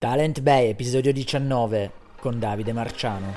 Talent Bay, episodio 19, con Davide Marciano.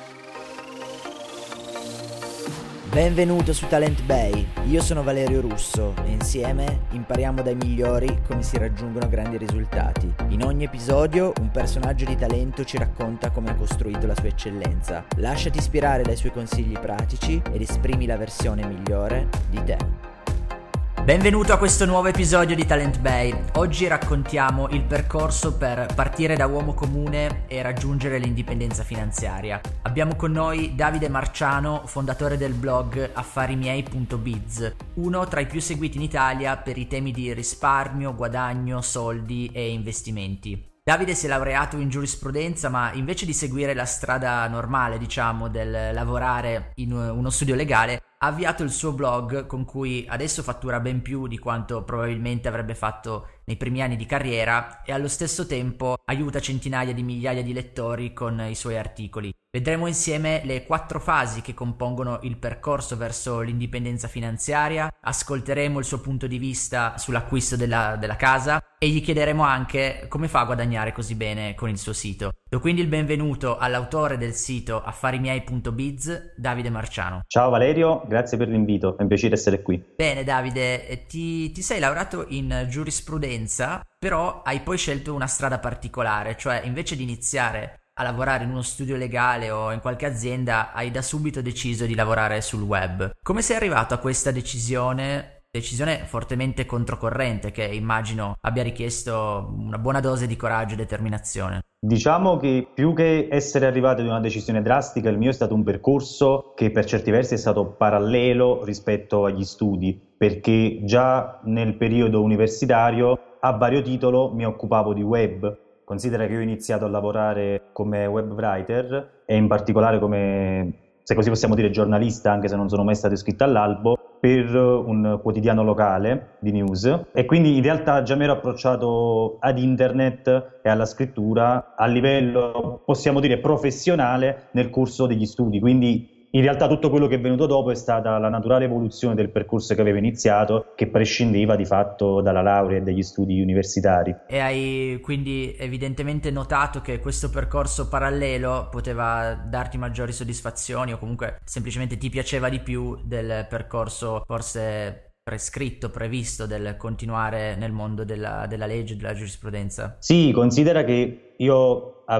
Benvenuto su Talent Bay, io sono Valerio Russo e insieme impariamo dai migliori come si raggiungono grandi risultati. In ogni episodio un personaggio di talento ci racconta come ha costruito la sua eccellenza. Lasciati ispirare dai suoi consigli pratici ed esprimi la versione migliore di te. Benvenuto a questo nuovo episodio di Talent Bay. Oggi raccontiamo il percorso per partire da uomo comune e raggiungere l'indipendenza finanziaria. Abbiamo con noi Davide Marciano, fondatore del blog affarimiei.biz, uno tra i più seguiti in Italia per i temi di risparmio, guadagno, soldi e investimenti. Davide si è laureato in giurisprudenza, ma invece di seguire la strada normale, del lavorare in uno studio legale, ha avviato il suo blog con cui adesso fattura ben più di quanto probabilmente avrebbe fatto nei primi anni di carriera e allo stesso tempo aiuta centinaia di migliaia di lettori con i suoi articoli. Vedremo insieme le 4 fasi che compongono il percorso verso l'indipendenza finanziaria, ascolteremo il suo punto di vista sull'acquisto della casa e gli chiederemo anche come fa a guadagnare così bene con il suo sito. Do quindi il benvenuto all'autore del sito affarimiei.biz, Davide Marciano. Ciao Valerio, grazie per l'invito, è un piacere essere qui. Bene Davide, ti sei laureato in giurisprudenza, però hai poi scelto una strada particolare, cioè invece di iniziare a lavorare in uno studio legale o in qualche azienda, hai da subito deciso di lavorare sul web. Come sei arrivato a questa decisione fortemente controcorrente che immagino abbia richiesto una buona dose di coraggio e determinazione? Diciamo che più che essere arrivato ad una decisione drastica, il mio è stato un percorso che per certi versi è stato parallelo rispetto agli studi, perché già nel periodo universitario a vario titolo mi occupavo di web. Considera che io ho iniziato a lavorare come web writer e in particolare come, se così possiamo dire, giornalista, anche se non sono mai stato iscritto all'albo, per un quotidiano locale di news, e quindi in realtà già mi ero approcciato ad internet e alla scrittura a livello, possiamo dire, professionale nel corso degli studi, quindi in realtà tutto quello che è venuto dopo è stata la naturale evoluzione del percorso che avevo iniziato, che prescindeva di fatto dalla laurea e dagli studi universitari. E hai quindi evidentemente notato che questo percorso parallelo poteva darti maggiori soddisfazioni o comunque semplicemente ti piaceva di più del percorso forse prescritto, previsto del continuare nel mondo della legge e della giurisprudenza? Sì, considera che io a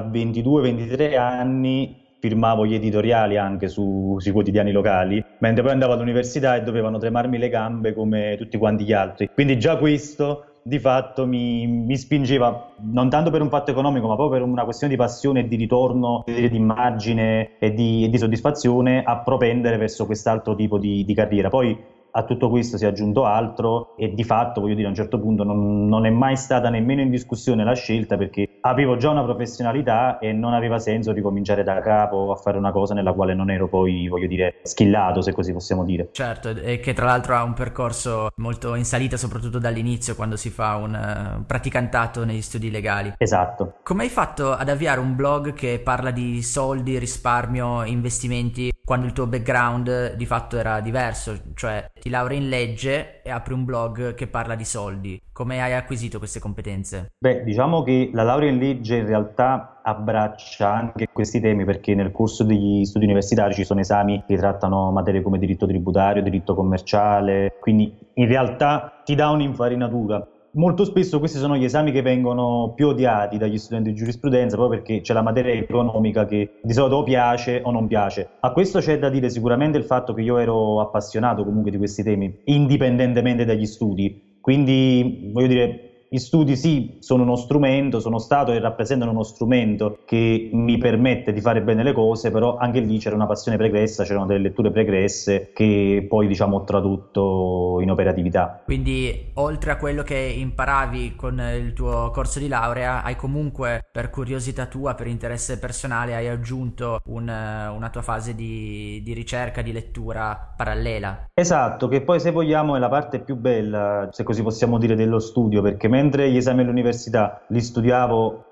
22-23 anni firmavo gli editoriali anche sui quotidiani locali, mentre poi andavo all'università e dovevano tremarmi le gambe come tutti quanti gli altri. Quindi già questo di fatto mi spingeva, non tanto per un fatto economico, ma proprio per una questione di passione e di ritorno, di immagine e di soddisfazione, a propendere verso quest'altro tipo di carriera. Poi a tutto questo si è aggiunto altro e di fatto, voglio dire, a un certo punto non è mai stata nemmeno in discussione la scelta, perché avevo già una professionalità e non aveva senso ricominciare da capo a fare una cosa nella quale non ero poi, voglio dire, skillato, se così possiamo dire. Certo, e che tra l'altro ha un percorso molto in salita, soprattutto dall'inizio, quando si fa un praticantato negli studi legali. Esatto. Come hai fatto ad avviare un blog che parla di soldi, risparmio, investimenti, quando il tuo background di fatto era diverso, cioè ti laurei in legge e apri un blog che parla di soldi? Come hai acquisito queste competenze? Beh, diciamo che la laurea in legge in realtà abbraccia anche questi temi, perché nel corso degli studi universitari ci sono esami che trattano materie come diritto tributario, diritto commerciale, quindi in realtà ti dà un'infarinatura. Molto spesso questi sono gli esami che vengono più odiati dagli studenti di giurisprudenza, proprio perché c'è la materia economica che di solito o piace o non piace. A questo c'è da dire sicuramente il fatto che io ero appassionato comunque di questi temi, indipendentemente dagli studi. Quindi, voglio dire, gli studi sì, sono uno strumento, sono stato e rappresentano uno strumento che mi permette di fare bene le cose, però anche lì c'era una passione pregressa, c'erano delle letture pregresse che poi ho tradotto in operatività. Quindi oltre a quello che imparavi con il tuo corso di laurea, hai comunque, per curiosità tua, per interesse personale, hai aggiunto una tua fase di ricerca, di lettura parallela. Esatto, che poi se vogliamo è la parte più bella, se così possiamo dire, dello studio, perché mentre gli esami all'università li studiavo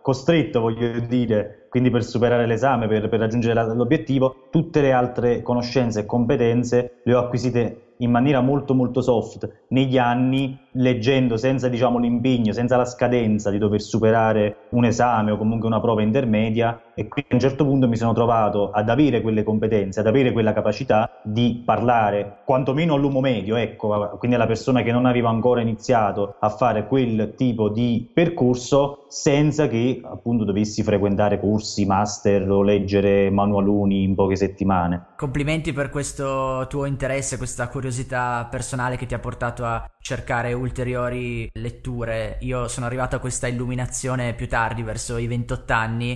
costretto, voglio dire, quindi per superare l'esame, per raggiungere l'obiettivo, tutte le altre conoscenze e competenze le ho acquisite in maniera molto molto soft negli anni, leggendo senza, diciamo, l'impegno, senza la scadenza di dover superare un esame o comunque una prova intermedia, e quindi a un certo punto mi sono trovato ad avere quelle competenze, ad avere quella capacità di parlare quantomeno all'uomo medio, ecco, quindi alla persona che non aveva ancora iniziato a fare quel tipo di percorso, senza che appunto dovessi frequentare corsi, master o leggere manualoni in poche settimane. Complimenti per questo tuo interesse, questa curiosità personale che ti ha portato a cercare ulteriori letture. Io sono arrivato a questa illuminazione più tardi, verso i 28 anni,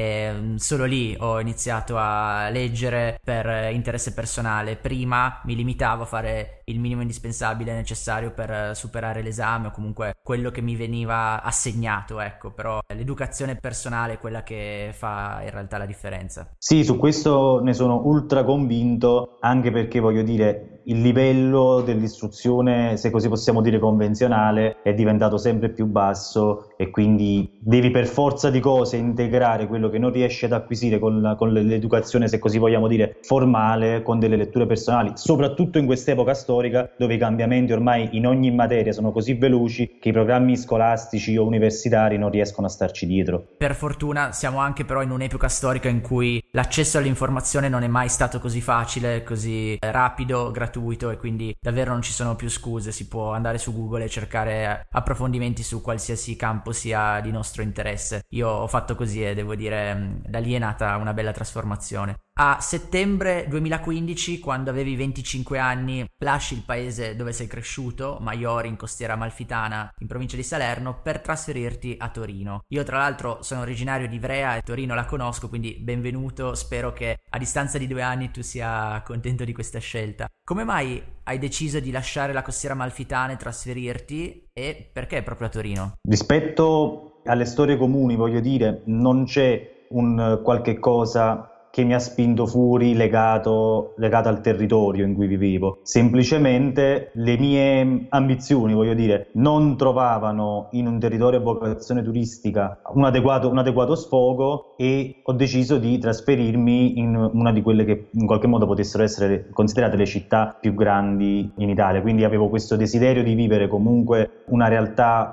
e solo lì ho iniziato a leggere per interesse personale. Prima mi limitavo a fare il minimo indispensabile necessario per superare l'esame o comunque quello che mi veniva assegnato, ecco, però l'educazione personale è quella che fa in realtà la differenza. Sì, su questo ne sono ultra convinto, anche perché voglio dire, il livello dell'istruzione, se così possiamo dire convenzionale, è diventato sempre più basso, e quindi devi per forza di cose integrare quello che non riesci ad acquisire con l'educazione, se così vogliamo dire, formale, con delle letture personali, soprattutto in quest'epoca storica dove i cambiamenti ormai in ogni materia sono così veloci che i programmi scolastici o universitari non riescono a starci dietro. Per fortuna siamo anche però in un'epoca storica in cui l'accesso all'informazione non è mai stato così facile, così rapido, gratuito, e quindi davvero non ci sono più scuse. Si può andare su Google e cercare approfondimenti su qualsiasi campo sia di nostro interesse. Io ho fatto così e devo dire da lì è nata una bella trasformazione. A settembre 2015, quando avevi 25 anni, lasci il paese dove sei cresciuto, Maiori, in Costiera Amalfitana, in provincia di Salerno, per trasferirti a Torino. Io tra l'altro sono originario di Ivrea e Torino la conosco, quindi benvenuto. Spero che a distanza di 2 anni tu sia contento di questa scelta. Come mai hai deciso di lasciare la Costiera Amalfitana e trasferirti, e perché proprio a Torino? Rispetto alle storie comuni, voglio dire, non c'è un qualche cosa che mi ha spinto fuori legato al territorio in cui vivevo. Semplicemente le mie ambizioni, voglio dire, non trovavano in un territorio a vocazione turistica un adeguato sfogo, e ho deciso di trasferirmi in una di quelle che in qualche modo potessero essere considerate le città più grandi in Italia. Quindi avevo questo desiderio di vivere comunque una realtà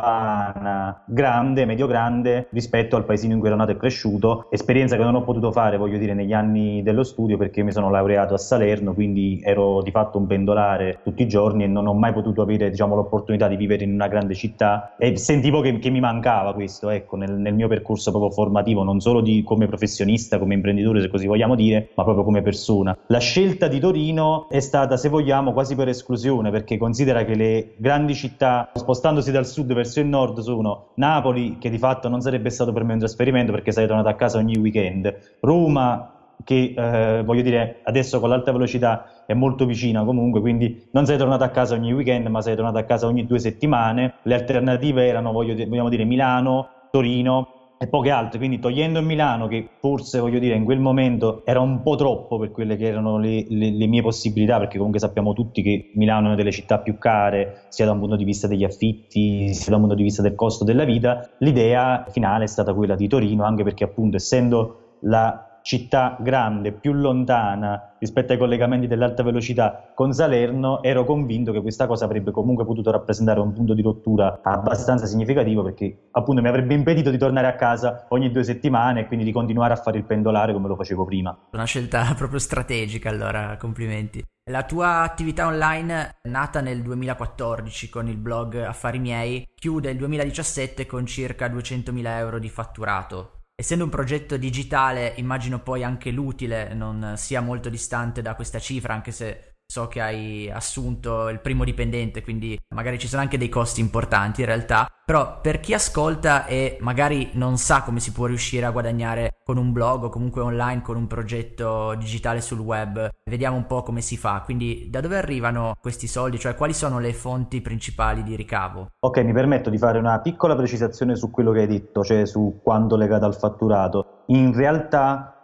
urbana grande, medio-grande, rispetto al paesino in cui ero nato e cresciuto, esperienza che non ho potuto fare, voglio dire, negli anni dello studio, perché mi sono laureato a Salerno, quindi ero di fatto un pendolare tutti i giorni e non ho mai potuto avere, diciamo, l'opportunità di vivere in una grande città, e sentivo che mi mancava questo, ecco, nel mio percorso proprio formativo, non solo come professionista, come imprenditore, se così vogliamo dire, ma proprio come persona. La scelta di Torino è stata, se vogliamo, quasi per esclusione, perché considera che le grandi città, spostandosi dal sud verso il nord, sono Napoli, che di fatto non sarebbe stato per me un trasferimento perché sarei tornato a casa ogni weekend, Roma, che voglio dire adesso con l'alta velocità è molto vicina comunque, quindi non sei tornato a casa ogni weekend, ma sei tornato a casa ogni 2 settimane. Le alternative erano, vogliamo dire, Milano, Torino e poche altre, quindi togliendo Milano, che forse, voglio dire, in quel momento era un po' troppo per quelle che erano le mie possibilità, perché comunque sappiamo tutti che Milano è una delle città più care, sia da un punto di vista degli affitti, sia da un punto di vista del costo della vita. L'idea finale è stata quella di Torino, anche perché appunto, essendo la città grande, più lontana rispetto ai collegamenti dell'alta velocità con Salerno, ero convinto che questa cosa avrebbe comunque potuto rappresentare un punto di rottura abbastanza significativo, perché appunto mi avrebbe impedito di tornare a casa ogni 2 settimane e quindi di continuare a fare il pendolare come lo facevo prima. Una scelta proprio strategica, allora, complimenti. La tua attività online, nata nel 2014 con il blog Affari Miei, chiude il 2017 con circa 200.000 euro di fatturato. Essendo un progetto digitale, immagino poi anche l'utile non sia molto distante da questa cifra, anche se so che hai assunto il primo dipendente, quindi magari ci sono anche dei costi importanti in realtà. Però per chi ascolta e magari non sa come si può riuscire a guadagnare con un blog o comunque online con un progetto digitale sul web, vediamo un po' come si fa. Quindi da dove arrivano questi soldi? Cioè, quali sono le fonti principali di ricavo? Ok, mi permetto di fare una piccola precisazione su quello che hai detto, cioè su quanto legato al fatturato. In realtà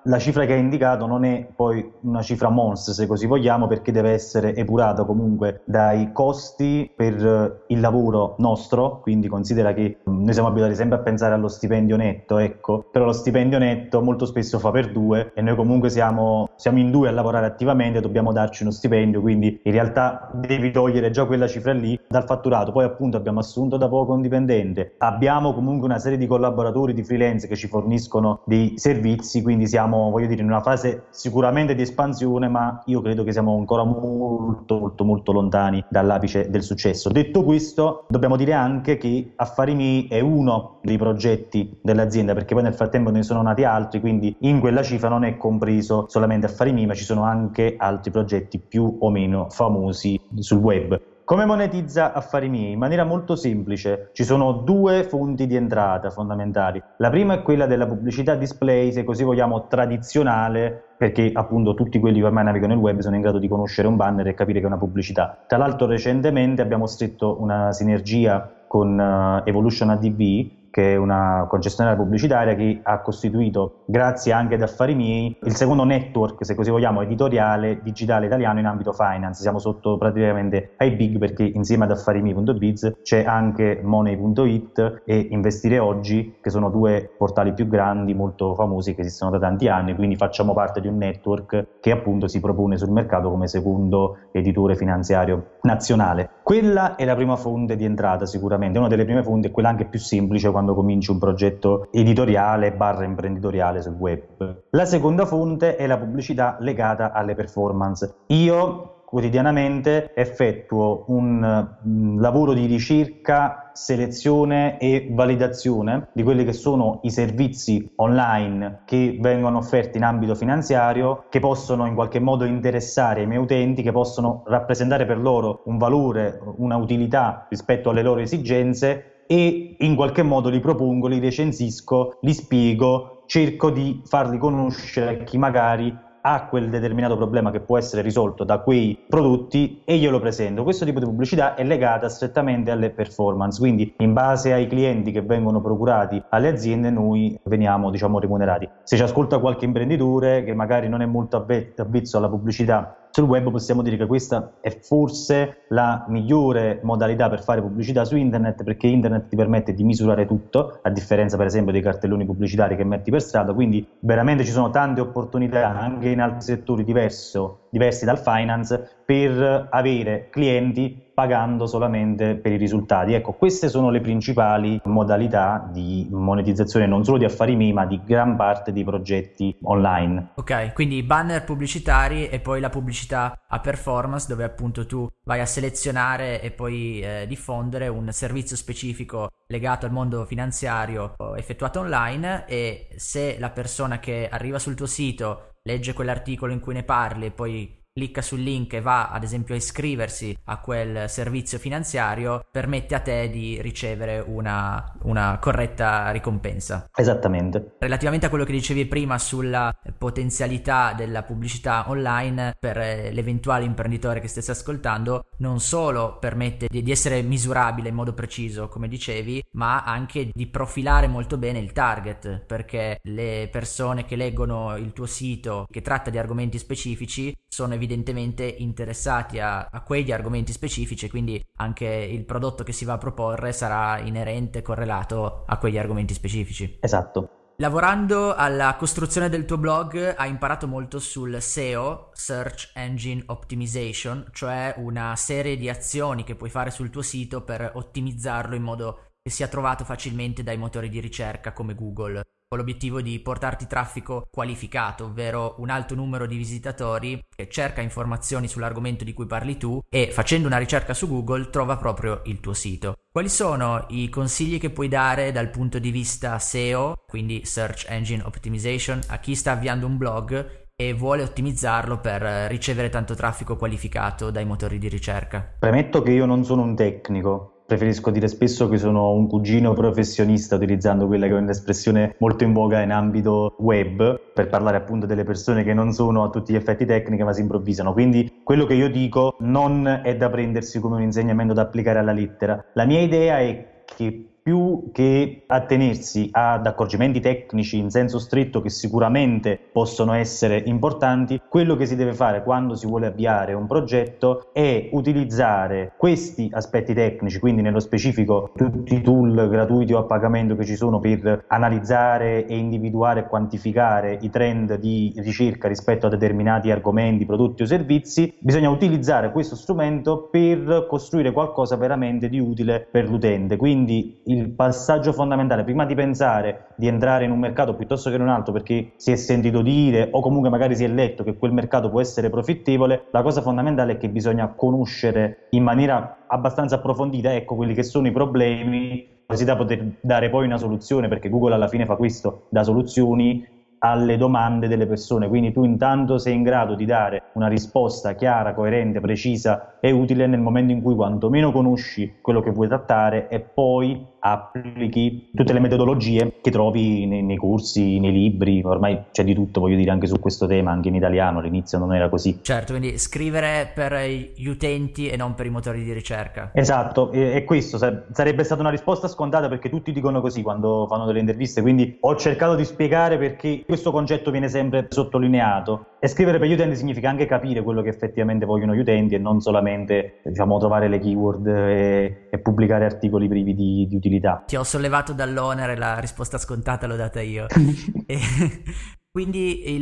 la cifra che hai indicato non è poi una cifra mons, se così vogliamo, perché deve essere epurata comunque dai costi per il lavoro nostro, quindi considera che noi siamo abituati sempre a pensare allo stipendio netto, ecco, però lo stipendio netto molto spesso fa per due e noi comunque siamo in due a lavorare attivamente, dobbiamo darci uno stipendio, quindi in realtà devi togliere già quella cifra lì dal fatturato. Poi appunto abbiamo assunto da poco un dipendente, abbiamo comunque una serie di collaboratori, di freelance che ci forniscono dei servizi, quindi siamo, voglio dire, in una fase sicuramente di espansione, ma io credo che siamo ancora molto molto molto lontani dall'apice del successo. Detto questo, dobbiamo dire anche che Affari miei è uno dei progetti dell'azienda, perché poi nel frattempo ne sono nati altri, quindi in quella cifra non è compreso solamente Affari miei, ma ci sono anche altri progetti più o meno famosi sul web. Come monetizza Affari miei? In maniera molto semplice. Ci sono due fonti di entrata fondamentali. La prima è quella della pubblicità display, se così vogliamo, tradizionale, perché appunto tutti quelli che ormai navigano nel web sono in grado di conoscere un banner e capire che è una pubblicità. Tra l'altro recentemente abbiamo stretto una sinergia con Evolution ADV, che è una concessionaria pubblicitaria che ha costituito, grazie anche ad Affari miei, il secondo network, se così vogliamo, editoriale digitale italiano in ambito finance. Siamo sotto praticamente ai big, perché insieme ad affarimiei.biz c'è anche Money.it e Investire Oggi, che sono due portali più grandi, molto famosi, che esistono da tanti anni, quindi facciamo parte di un network che appunto si propone sul mercato come secondo editore finanziario nazionale. Quella è la prima fonte di entrata, sicuramente una delle prime fonti, è quella anche più semplice quando cominci un progetto editoriale / imprenditoriale sul web. La seconda fonte è la pubblicità legata alle performance. Io quotidianamente effettuo un lavoro di ricerca, selezione e validazione di quelli che sono i servizi online che vengono offerti in ambito finanziario, che possono in qualche modo interessare i miei utenti, che possono rappresentare per loro un valore, una utilità rispetto alle loro esigenze, e in qualche modo li propongo, li recensisco, li spiego, cerco di farli conoscere a chi magari ha quel determinato problema che può essere risolto da quei prodotti e glielo presento. Questo tipo di pubblicità è legata strettamente alle performance, quindi in base ai clienti che vengono procurati alle aziende noi veniamo, diciamo, remunerati. Se ci ascolta qualche imprenditore che magari non è molto avvezzo alla pubblicità sul web, possiamo dire che questa è forse la migliore modalità per fare pubblicità su internet, perché internet ti permette di misurare tutto, a differenza per esempio dei cartelloni pubblicitari che metti per strada, quindi veramente ci sono tante opportunità anche in altri settori diversi dal finance per avere clienti pagando solamente per i risultati. Ecco, queste sono le principali modalità di monetizzazione non solo di Affari miei, ma di gran parte dei progetti online. Ok, quindi banner pubblicitari e poi la pubblicità a performance, dove appunto tu vai a selezionare e poi diffondere un servizio specifico legato al mondo finanziario effettuato online, e se la persona che arriva sul tuo sito legge quell'articolo in cui ne parli e poi clicca sul link e va ad esempio a iscriversi a quel servizio finanziario, permette a te di ricevere una corretta ricompensa. Esattamente. Relativamente a quello che dicevi prima sulla potenzialità della pubblicità online per l'eventuale imprenditore che stesse ascoltando, non solo permette di essere misurabile in modo preciso, come dicevi, ma anche di profilare molto bene il target, perché le persone che leggono il tuo sito che tratta di argomenti specifici sono evidentemente interessati a quegli argomenti specifici, quindi anche il prodotto che si va a proporre sarà inerente, correlato a quegli argomenti specifici. Esatto. Lavorando alla costruzione del tuo blog hai imparato molto sul SEO, Search Engine Optimization, cioè una serie di azioni che puoi fare sul tuo sito per ottimizzarlo in modo che sia trovato facilmente dai motori di ricerca come Google, con l'obiettivo di portarti traffico qualificato, ovvero un alto numero di visitatori che cerca informazioni sull'argomento di cui parli tu e, facendo una ricerca su Google, trova proprio il tuo sito. Quali sono i consigli che puoi dare dal punto di vista SEO, quindi Search Engine Optimization, a chi sta avviando un blog e vuole ottimizzarlo per ricevere tanto traffico qualificato dai motori di ricerca? Premetto che io non sono un tecnico. Preferisco dire spesso che sono un cugino professionista, utilizzando quella che è un'espressione molto in voga in ambito web, per parlare appunto delle persone che non sono a tutti gli effetti tecniche ma si improvvisano. Quindi quello che io dico non è da prendersi come un insegnamento da applicare alla lettera. La mia idea è che più che attenersi ad accorgimenti tecnici in senso stretto che sicuramente possono essere importanti, quello che si deve fare quando si vuole avviare un progetto è utilizzare questi aspetti tecnici, quindi nello specifico tutti i tool gratuiti o a pagamento che ci sono per analizzare e individuare e quantificare i trend di ricerca rispetto a determinati argomenti, prodotti o servizi. Bisogna utilizzare questo strumento per costruire qualcosa veramente di utile per l'utente. Quindi il passaggio fondamentale, prima di pensare di entrare in un mercato piuttosto che in un altro perché si è sentito dire o comunque magari si è letto che quel mercato può essere profittevole, la cosa fondamentale è che bisogna conoscere in maniera abbastanza approfondita, ecco, quelli che sono i problemi, così da poter dare poi una soluzione, perché Google alla fine fa questo, dà soluzioni alle domande delle persone. Quindi tu intanto sei in grado di dare una risposta chiara, coerente, precisa e utile nel momento in cui quantomeno conosci quello che vuoi trattare e poi applichi tutte le metodologie che trovi nei corsi, nei libri. Ormai c'è di tutto, voglio dire, anche su questo tema, anche in italiano all'inizio non era così. Certo, quindi scrivere per gli utenti e non per i motori di ricerca. Esatto, e questo sarebbe stata una risposta scontata, perché tutti dicono così quando fanno delle interviste, quindi ho cercato di spiegare perché questo concetto viene sempre sottolineato. E scrivere per gli utenti significa anche capire quello che effettivamente vogliono gli utenti e non solamente, diciamo, trovare le keyword e pubblicare articoli privi di utilità. Ti ho sollevato dall'onere, la risposta scontata l'ho data io. Quindi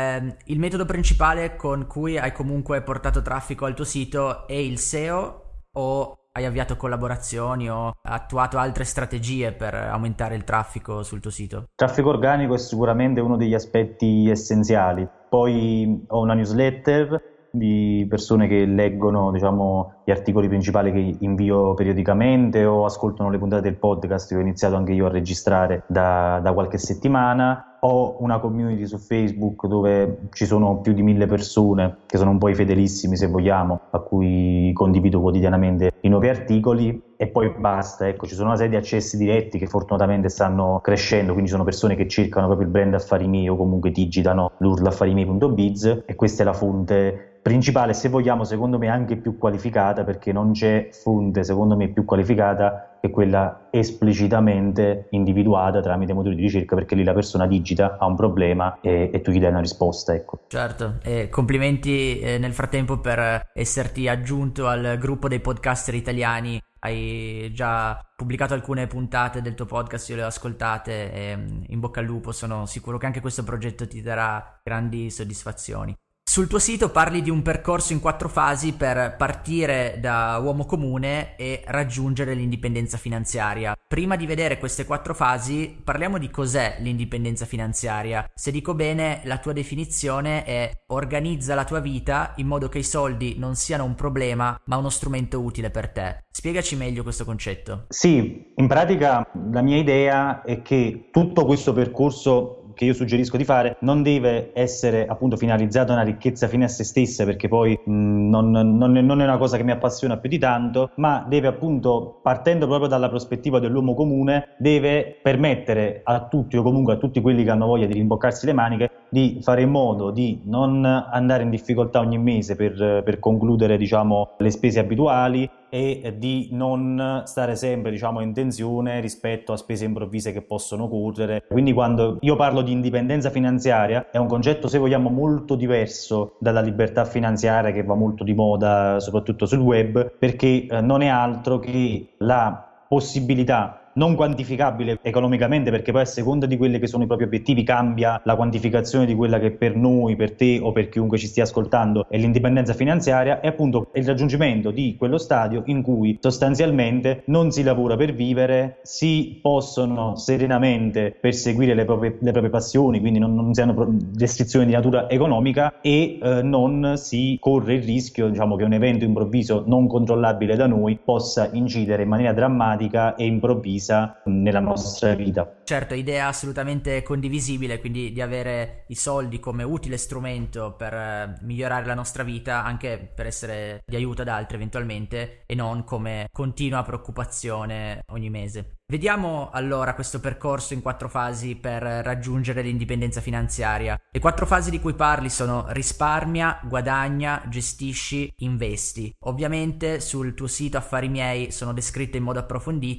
il metodo principale con cui hai comunque portato traffico al tuo sito è il SEO, o hai avviato collaborazioni o attuato altre strategie per aumentare il traffico sul tuo sito? Traffico organico è sicuramente uno degli aspetti essenziali. Poi ho una newsletter di persone che leggono, diciamo, gli articoli principali che invio periodicamente o ascoltano le puntate del podcast che ho iniziato anche io a registrare da qualche settimana. Ho una community su Facebook dove ci sono più di 1000 persone che sono un po' i fedelissimi, se vogliamo, a cui condivido quotidianamente i nuovi articoli, e poi basta. Ecco, ci sono una serie di accessi diretti che fortunatamente stanno crescendo, quindi sono persone che cercano proprio il brand Affari Miei o comunque digitano l'URL affarimiei.biz, e questa è la fonte principale, se vogliamo, secondo me anche più qualificata, perché non c'è fonte, secondo me, più qualificata che quella esplicitamente individuata tramite motori di ricerca, perché lì la persona digita, ha un problema e tu gli dai una risposta, ecco. Certo, e complimenti nel frattempo per esserti aggiunto al gruppo dei podcaster italiani. Hai già pubblicato alcune puntate del tuo podcast, io le ho ascoltate e in bocca al lupo, sono sicuro che anche questo progetto ti darà grandi soddisfazioni. Sul tuo sito parli di un percorso in 4 fasi per partire da uomo comune e raggiungere l'indipendenza finanziaria. Prima di vedere queste 4 fasi, parliamo di cos'è l'indipendenza finanziaria. Se dico bene, la tua definizione è: organizza la tua vita in modo che i soldi non siano un problema, ma uno strumento utile per te. Spiegaci meglio questo concetto. Sì, in pratica la mia idea è che tutto questo percorso che io suggerisco di fare non deve essere appunto finalizzato a una ricchezza fine a se stessa, perché poi non è una cosa che mi appassiona più di tanto, ma deve, appunto, partendo proprio dalla prospettiva dell'uomo comune, deve permettere a tutti, o comunque a tutti quelli che hanno voglia di rimboccarsi le maniche, di fare in modo di non andare in difficoltà ogni mese per concludere, diciamo, le spese abituali, e di non stare sempre, diciamo, in tensione rispetto a spese improvvise che possono occorrere. Quindi quando io parlo di indipendenza finanziaria è un concetto, se vogliamo, molto diverso dalla libertà finanziaria che va molto di moda soprattutto sul web, perché non è altro che la possibilità non quantificabile economicamente, perché poi a seconda di quelli che sono i propri obiettivi cambia la quantificazione di quella che per noi, per te o per chiunque ci stia ascoltando è l'indipendenza finanziaria, è appunto il raggiungimento di quello stadio in cui sostanzialmente non si lavora per vivere, si possono serenamente perseguire le proprie passioni, quindi non si hanno restrizioni di natura economica e non si corre il rischio, diciamo, che un evento improvviso non controllabile da noi possa incidere in maniera drammatica e improvvisa nella nostra vita. Certo, idea assolutamente condivisibile, quindi di avere i soldi come utile strumento per migliorare la nostra vita, anche per essere di aiuto ad altri eventualmente, e non come continua preoccupazione ogni mese. Vediamo allora questo percorso in 4 fasi per raggiungere l'indipendenza finanziaria. Le 4 fasi di cui parli sono: risparmia, guadagna, gestisci, investi. Ovviamente sul tuo sito Affari Miei sono descritte in modo approfondito,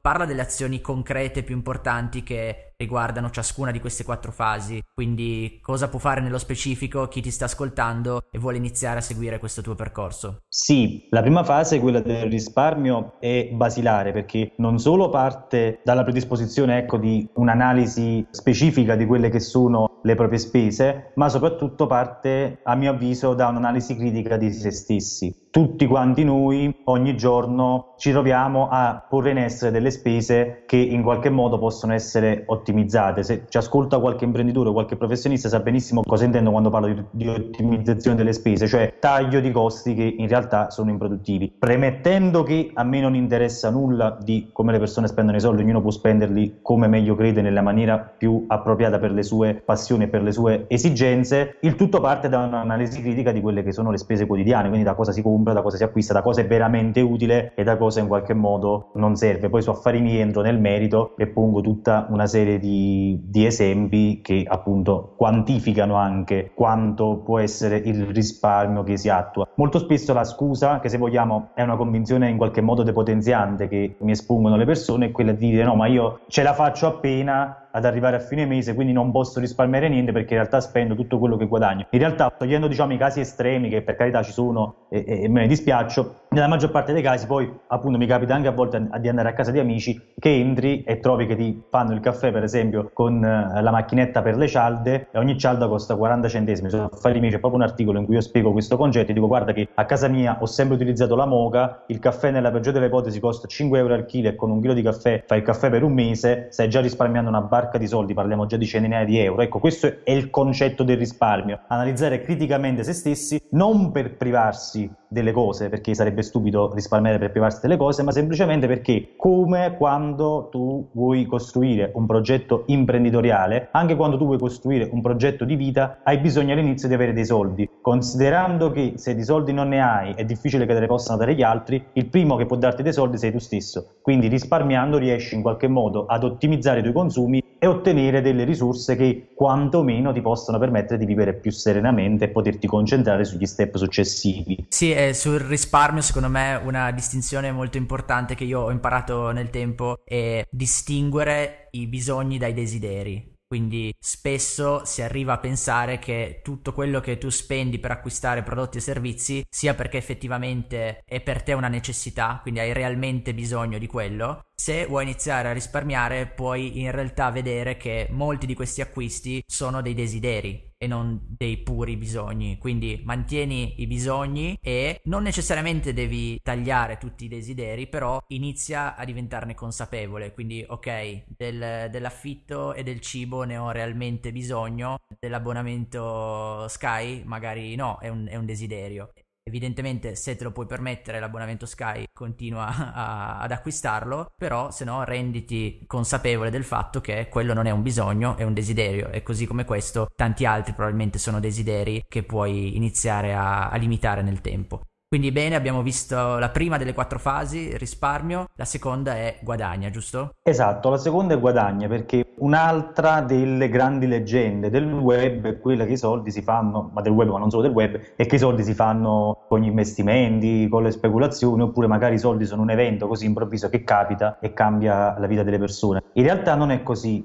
parla delle azioni concrete più importanti che riguardano ciascuna di queste 4 fasi, quindi cosa può fare nello specifico chi ti sta ascoltando e vuole iniziare a seguire questo tuo percorso. Sì, la prima fase, quella del risparmio, è basilare perché non solo parte dalla predisposizione, ecco, di un'analisi specifica di quelle che sono le proprie spese, ma soprattutto parte, a mio avviso, da un'analisi critica di se stessi. Tutti quanti noi ogni giorno ci troviamo a porre in essere delle spese che in qualche modo possono essere ottimizzate. Se ci ascolta qualche imprenditore o qualche professionista sa benissimo cosa intendo quando parlo di ottimizzazione delle spese, cioè taglio di costi che in realtà sono improduttivi. Premettendo che a me non interessa nulla di come le persone spendono i soldi, ognuno può spenderli come meglio crede, nella maniera più appropriata per le sue passioni e per le sue esigenze, il tutto parte da un'analisi critica di quelle che sono le spese quotidiane, quindi da cosa si compra, da cosa si acquista, da cosa è veramente utile e da cosa in qualche modo non serve. Poi su affari miei entro nel merito e pongo tutta una serie di esempi che appunto quantificano anche quanto può essere il risparmio che si attua. Molto spesso la scusa, che se vogliamo è una convinzione in qualche modo depotenziante che mi espongono le persone, è quella di dire no, ma io ce la faccio appena ad arrivare a fine mese, quindi non posso risparmiare niente perché in realtà spendo tutto quello che guadagno. In realtà, togliendo diciamo i casi estremi che per carità ci sono e me ne dispiaccio, nella maggior parte dei casi poi appunto mi capita anche a volte di andare a casa di amici che entri e trovi che ti fanno il caffè per esempio con la macchinetta per le cialde e ogni cialda costa 40 centesimi. Su Affari Miei c'è proprio un articolo in cui io spiego questo concetto e dico guarda che a casa mia ho sempre utilizzato la moka, il caffè nella peggiore delle ipotesi costa 5 euro al chilo e con un chilo di caffè fai il caffè per un mese, stai già risparmiando una barca di soldi, parliamo già di centinaia di euro. Ecco, questo è il concetto del risparmio: analizzare criticamente se stessi, non per privarsi delle cose, perché sarebbe stupido risparmiare per privarsi delle cose, ma semplicemente perché, come quando tu vuoi costruire un progetto imprenditoriale, anche quando tu vuoi costruire un progetto di vita, hai bisogno all'inizio di avere dei soldi, considerando che se di soldi non ne hai è difficile che te ne possano dare gli altri, il primo che può darti dei soldi sei tu stesso. Quindi risparmiando riesci in qualche modo ad ottimizzare i tuoi consumi e ottenere delle risorse che quantomeno ti possono permettere di vivere più serenamente e poterti concentrare sugli step successivi. Sì, sul risparmio secondo me una distinzione molto importante che io ho imparato nel tempo è distinguere i bisogni dai desideri. Quindi spesso si arriva a pensare che tutto quello che tu spendi per acquistare prodotti e servizi sia perché effettivamente è per te una necessità, quindi hai realmente bisogno di quello. Se vuoi iniziare a risparmiare puoi in realtà vedere che molti di questi acquisti sono dei desideri e non dei puri bisogni, quindi mantieni i bisogni e non necessariamente devi tagliare tutti i desideri, però inizia a diventarne consapevole. Quindi ok, dell'affitto e del cibo ne ho realmente bisogno, dell'abbonamento Sky magari no, è un desiderio. Evidentemente se te lo puoi permettere l'abbonamento Sky continua ad acquistarlo, però se no renditi consapevole del fatto che quello non è un bisogno, è un desiderio, e così come questo tanti altri probabilmente sono desideri che puoi iniziare a limitare nel tempo. Quindi bene, abbiamo visto la prima delle 4 fasi, risparmio, la seconda è guadagna, giusto? Esatto, la seconda è guadagna, perché un'altra delle grandi leggende del web è quella che i soldi si fanno, ma del web ma non solo del web, è che i soldi si fanno con gli investimenti, con le speculazioni, oppure magari i soldi sono un evento così improvviso che capita e cambia la vita delle persone. In realtà non è così.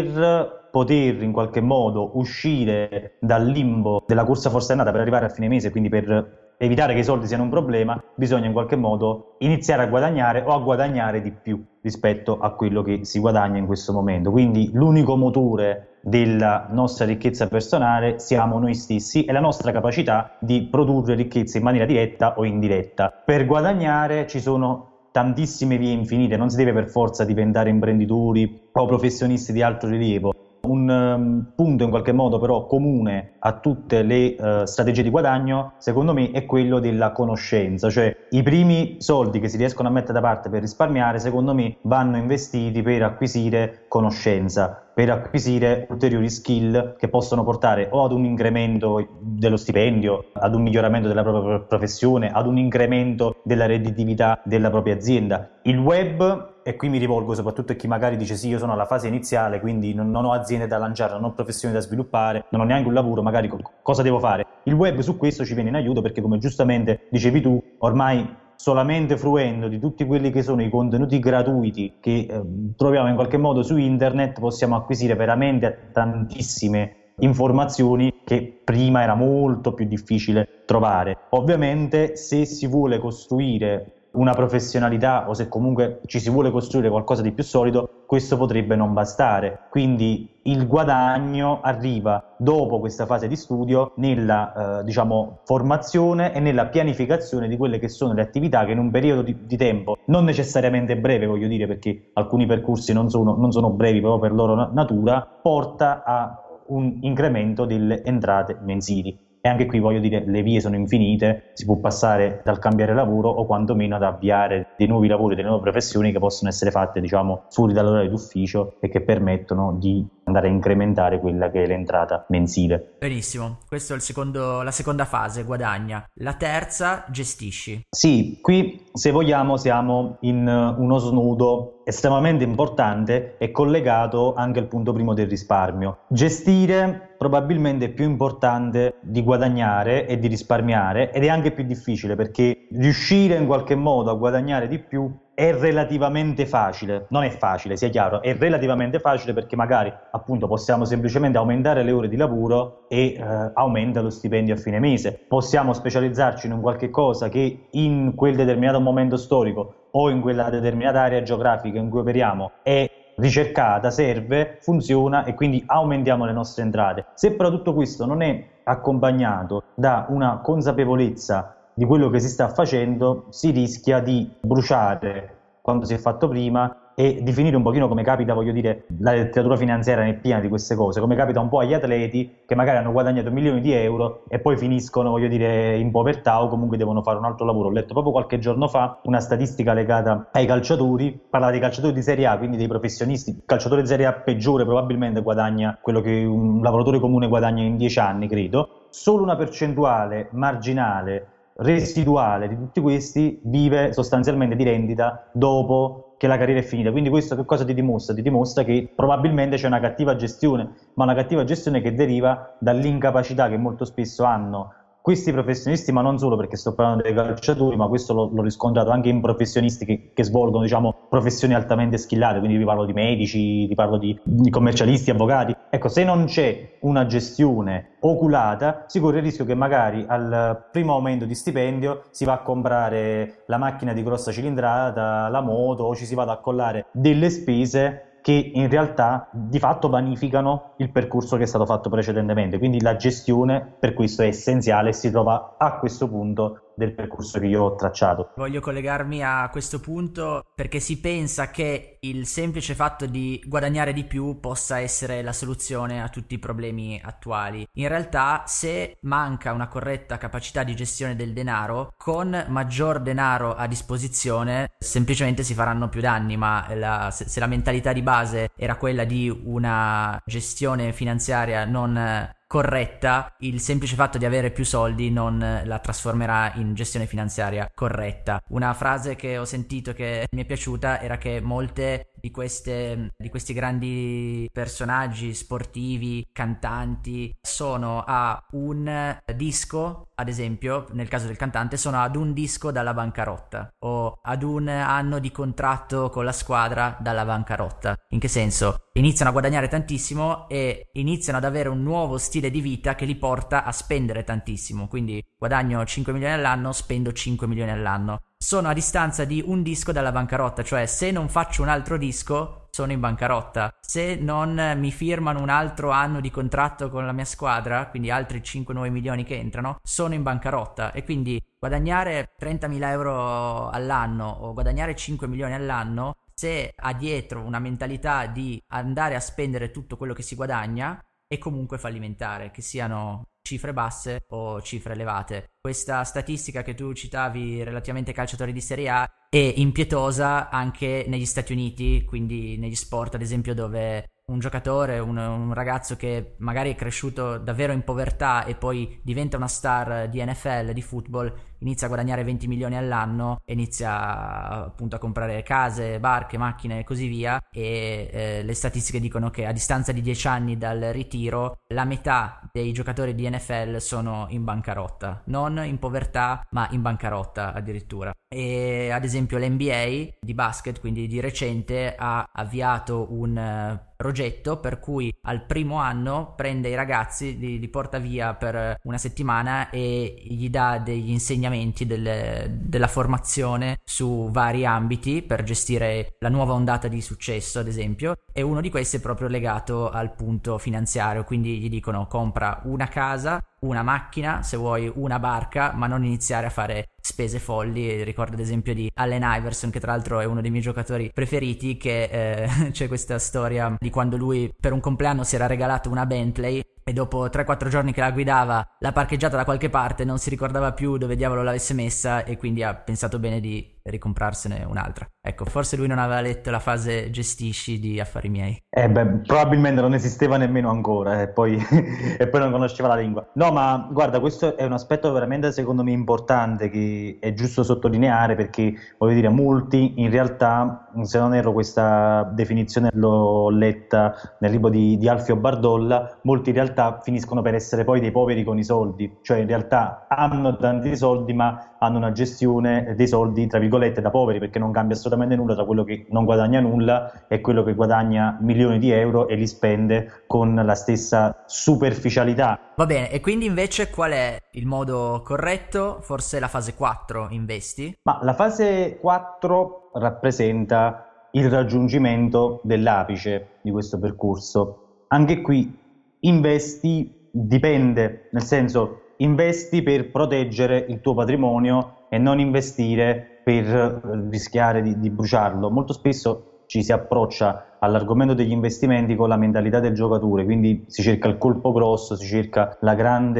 Per poter in qualche modo uscire dal limbo della corsa forsennata per arrivare a fine mese, quindi per evitare che i soldi siano un problema, bisogna in qualche modo iniziare a guadagnare o a guadagnare di più rispetto a quello che si guadagna in questo momento. Quindi l'unico motore della nostra ricchezza personale siamo noi stessi e la nostra capacità di produrre ricchezza in maniera diretta o indiretta. Per guadagnare ci sono tantissime vie infinite, non si deve per forza diventare imprenditori o professionisti di alto rilievo. Un punto in qualche modo però comune a tutte le strategie di guadagno, secondo me, è quello della conoscenza, cioè i primi soldi che si riescono a mettere da parte per risparmiare, secondo me, vanno investiti per acquisire conoscenza, per acquisire ulteriori skill che possono portare o ad un incremento dello stipendio, ad un miglioramento della propria professione, ad un incremento della redditività della propria azienda. Il web, e qui mi rivolgo soprattutto a chi magari dice sì, io sono alla fase iniziale, quindi non ho aziende da lanciare, non ho professioni da sviluppare, non ho neanche un lavoro, magari cosa devo fare? Il web su questo ci viene in aiuto perché, come giustamente dicevi tu, ormai solamente fruendo di tutti quelli che sono i contenuti gratuiti che troviamo in qualche modo su internet, possiamo acquisire veramente tantissime informazioni che prima era molto più difficile trovare. Ovviamente, se si vuole costruire una professionalità o se comunque ci si vuole costruire qualcosa di più solido, questo potrebbe non bastare. Quindi il guadagno arriva dopo questa fase di studio nella formazione e nella pianificazione di quelle che sono le attività che in un periodo di tempo non necessariamente breve, voglio dire, perché alcuni percorsi non sono brevi proprio per loro natura, porta a un incremento delle entrate mensili. E anche qui voglio dire, le vie sono infinite, si può passare dal cambiare lavoro o quantomeno ad avviare dei nuovi lavori, delle nuove professioni che possono essere fatte fuori dall'orario d'ufficio e che permettono di andare a incrementare quella che è l'entrata mensile. Benissimo, questa è la seconda fase, guadagna. La terza, gestisci. Sì, qui se vogliamo siamo in uno snodo estremamente importante e collegato anche al punto primo del risparmio. Gestire probabilmente è più importante di guadagnare e di risparmiare, ed è anche più difficile perché riuscire in qualche modo a guadagnare di più è relativamente facile, non è facile, sia chiaro, è relativamente facile perché magari appunto possiamo semplicemente aumentare le ore di lavoro e aumenta lo stipendio a fine mese, possiamo specializzarci in un qualche cosa che in quel determinato momento storico o in quella determinata area geografica in cui operiamo è ricercata, serve, funziona e quindi aumentiamo le nostre entrate. Se però tutto questo non è accompagnato da una consapevolezza di quello che si sta facendo, si rischia di bruciare quanto si è fatto prima e di finire un pochino come capita, voglio dire, la letteratura finanziaria è piena di queste cose, come capita un po' agli atleti che magari hanno guadagnato milioni di euro e poi finiscono, voglio dire, in povertà o comunque devono fare un altro lavoro. Ho letto proprio qualche giorno fa una statistica legata ai calciatori, parlava dei calciatori di Serie A, quindi dei professionisti. Il calciatore di Serie A peggiore probabilmente guadagna quello che un lavoratore comune guadagna in 10 anni, credo. Solo una percentuale marginale residuale di tutti questi vive sostanzialmente di rendita dopo che la carriera è finita. Quindi questo che cosa ti dimostra? Ti dimostra che probabilmente c'è una cattiva gestione, ma una cattiva gestione che deriva dall'incapacità che molto spesso hanno questi professionisti, ma non solo, perché sto parlando dei calciatori, ma questo l'ho riscontrato anche in professionisti che svolgono professioni altamente skillate, quindi vi parlo di medici, vi parlo di commercialisti, avvocati. Ecco, se non c'è una gestione oculata, si corre il rischio che magari al primo aumento di stipendio si va a comprare la macchina di grossa cilindrata, la moto, o ci si vada a accollare delle spese che in realtà di fatto vanificano il percorso che è stato fatto precedentemente. Quindi la gestione per questo è essenziale e si trova a questo punto del percorso che io ho tracciato. Voglio collegarmi a questo punto perché si pensa che il semplice fatto di guadagnare di più possa essere la soluzione a tutti i problemi attuali. In realtà, se manca una corretta capacità di gestione del denaro, con maggior denaro a disposizione semplicemente si faranno più danni, ma se la mentalità di base era quella di una gestione finanziaria non corretta, il semplice fatto di avere più soldi non la trasformerà in gestione finanziaria corretta. Una frase che ho sentito che mi è piaciuta era che molte di questi grandi personaggi sportivi, cantanti, sono a un disco, ad esempio, nel caso del cantante, sono ad un disco dalla bancarotta o ad un anno di contratto con la squadra dalla bancarotta. In che senso? Iniziano a guadagnare tantissimo e iniziano ad avere un nuovo stile di vita che li porta a spendere tantissimo. Quindi guadagno 5 milioni all'anno, spendo 5 milioni all'anno. Sono a distanza di un disco dalla bancarotta, cioè se non faccio un altro disco sono in bancarotta. Se non mi firmano un altro anno di contratto con la mia squadra, quindi altri 5 nuovi milioni che entrano, sono in bancarotta. E quindi guadagnare 30.000 euro all'anno o guadagnare 5 milioni all'anno, se ha dietro una mentalità di andare a spendere tutto quello che si guadagna, è comunque fallimentare, che siano cifre basse o cifre elevate. Questa statistica che tu citavi relativamente ai calciatori di Serie A è impietosa anche negli Stati Uniti, quindi negli sport ad esempio dove un giocatore, un ragazzo che magari è cresciuto davvero in povertà e poi diventa una star di NFL, di football, inizia a guadagnare 20 milioni all'anno e inizia appunto a comprare case, barche, macchine e così via, e le statistiche dicono che a distanza di 10 anni dal ritiro la metà dei giocatori di NFL sono in bancarotta, non in povertà ma in bancarotta addirittura. E ad esempio l'NBA di basket, quindi di recente, ha avviato un progetto per cui al primo anno prende i ragazzi, li porta via per una settimana e gli dà degli insegnamenti della formazione su vari ambiti per gestire la nuova ondata di successo, ad esempio, e uno di questi è proprio legato al punto finanziario, quindi gli dicono: compra una casa, una macchina, se vuoi una barca, ma non iniziare a fare spese folli. Ricordo ad esempio di Allen Iverson, che tra l'altro è uno dei miei giocatori preferiti, che c'è questa storia di quando lui per un compleanno si era regalato una Bentley e dopo 3-4 giorni che la guidava l'ha parcheggiata da qualche parte, non si ricordava più dove diavolo l'avesse messa e quindi ha pensato bene di ricomprarsene un'altra. Ecco, forse lui non aveva letto la fase gestisci di Affari Miei. Probabilmente non esisteva nemmeno ancora e poi non conosceva la lingua. No, ma guarda, questo è un aspetto veramente secondo me importante che è giusto sottolineare, perché voglio dire, molti in realtà, se non erro questa definizione l'ho letta nel libro di Alfio Bardolla, molti in realtà finiscono per essere poi dei poveri con i soldi, cioè in realtà hanno tanti soldi ma hanno una gestione dei soldi tra virgolette da poveri, perché non cambia assolutamente nulla tra quello che non guadagna nulla e quello che guadagna milioni di euro e li spende con la stessa superficialità. Va bene, e quindi invece qual è il modo corretto? Forse la fase 4, investi? Ma la fase 4 rappresenta il raggiungimento dell'apice di questo percorso. Anche qui investi dipende, nel senso investi per proteggere il tuo patrimonio e non investire per rischiare di bruciarlo. Molto spesso ci si approccia all'argomento degli investimenti con la mentalità del giocatore, quindi si cerca il colpo grosso, si cerca la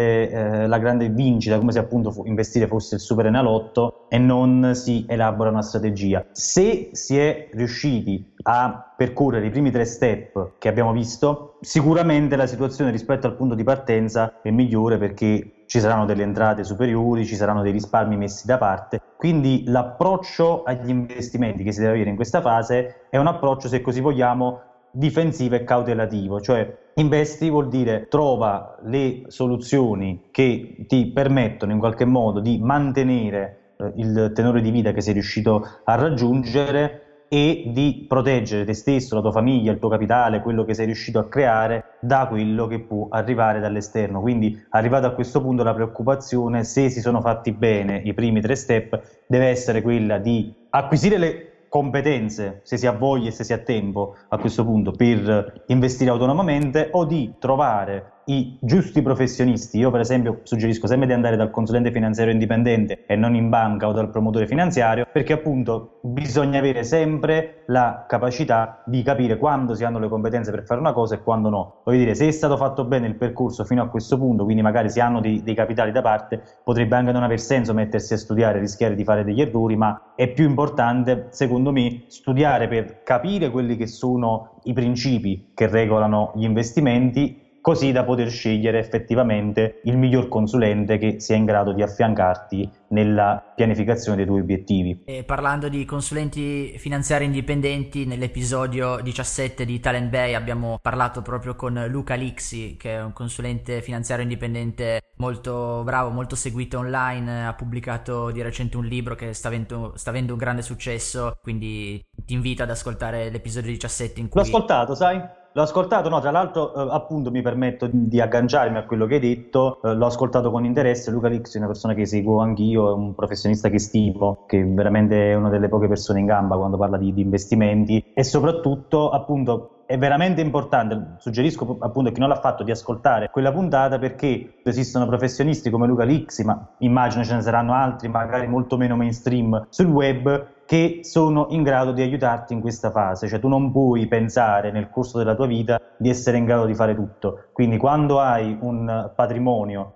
grande vincita, come se appunto investire fosse il Superenalotto, e non si elabora una strategia. Se si è riusciti a percorrere i primi 3 step che abbiamo visto, sicuramente la situazione rispetto al punto di partenza è migliore, perché ci saranno delle entrate superiori, ci saranno dei risparmi messi da parte. Quindi l'approccio agli investimenti che si deve avere in questa fase è un approccio, se così vogliamo, difensivo e cautelativo, cioè investi vuol dire trova le soluzioni che ti permettono in qualche modo di mantenere il tenore di vita che sei riuscito a raggiungere e di proteggere te stesso, la tua famiglia, il tuo capitale, quello che sei riuscito a creare da quello che può arrivare dall'esterno. Quindi, arrivato a questo punto, la preoccupazione, se si sono fatti bene i primi 3 step, deve essere quella di acquisire le competenze, se si ha voglia e se si ha tempo a questo punto, per investire autonomamente, o di trovare i giusti professionisti. Io per esempio suggerisco sempre di andare dal consulente finanziario indipendente e non in banca o dal promotore finanziario, perché appunto bisogna avere sempre la capacità di capire quando si hanno le competenze per fare una cosa e quando no. Voglio dire, se è stato fatto bene il percorso fino a questo punto, quindi magari si hanno dei capitali da parte, potrebbe anche non aver senso mettersi a studiare e rischiare di fare degli errori, ma è più importante secondo me studiare per capire quelli che sono i principi che regolano gli investimenti, così da poter scegliere effettivamente il miglior consulente che sia in grado di affiancarti nella pianificazione dei tuoi obiettivi. E parlando di consulenti finanziari indipendenti, nell'episodio 17 di Talent Bay abbiamo parlato proprio con Luca Lixi, che è un consulente finanziario indipendente molto bravo, molto seguito online. Ha pubblicato di recente un libro che sta avendo un grande successo, quindi ti invito ad ascoltare l'episodio 17 in cui... L'ho ascoltato, sai? L'ho ascoltato, no, tra l'altro appunto mi permetto di agganciarmi a quello che hai detto, l'ho ascoltato con interesse. Luca Lixi è una persona che seguo anch'io, è un professionista che stimo, che veramente è una delle poche persone in gamba quando parla di investimenti, e soprattutto appunto è veramente importante, suggerisco appunto a chi non l'ha fatto di ascoltare quella puntata, perché esistono professionisti come Luca Lixi, ma immagino ce ne saranno altri magari molto meno mainstream sul web, che sono in grado di aiutarti in questa fase. Cioè tu non puoi pensare nel corso della tua vita di essere in grado di fare tutto, quindi quando hai un patrimonio